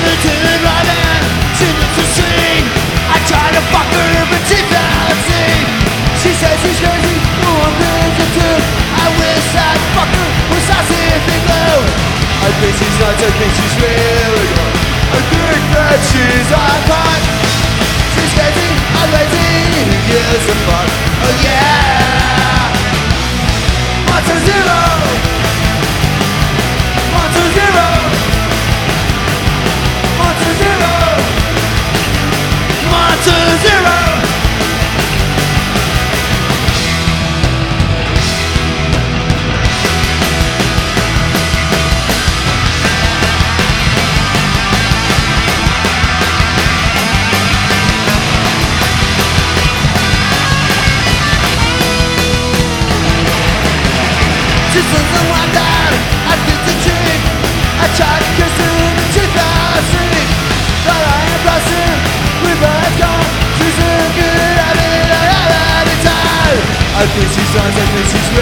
Lieutenant Ryman, she lives to sing. I try to fuck her, but she fell asleep. She says she's crazy, no one brings her to. I wish I'd fuck her with sausage and glue. I think she's nuts, I think she's really good. I think that she's on pot. She's crazy, I'm lazy, who gives a fuck? Oh yeah! Monster Zero! Monster Zero! Monster Zero! Monster Zero! She doesn't want that, I think the trick. I tried to kiss her and she fell asleep. Thought I had lost her, we both gone. She's a good habit, I have had it time. I think she's nuts, I think she's